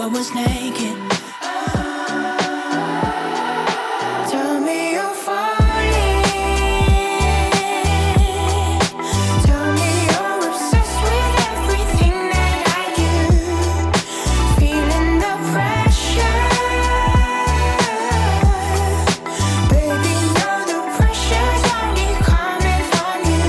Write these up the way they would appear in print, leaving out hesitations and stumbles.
I was naked. Tell me you're falling. Tell me you're obsessed with everything that I do. Feeling the pressure. Baby, know the pressure's only coming from you.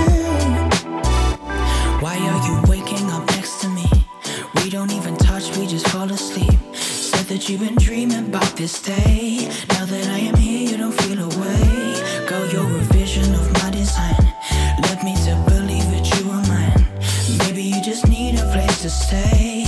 Why are you waking up next to me? We don't even touch, we just fall asleep. Said that you've been dreaming about this day. Now that I am here, you don't feel away. Girl, you're a vision of my design. Led me to believe that you were mine. Maybe you just need a place to stay.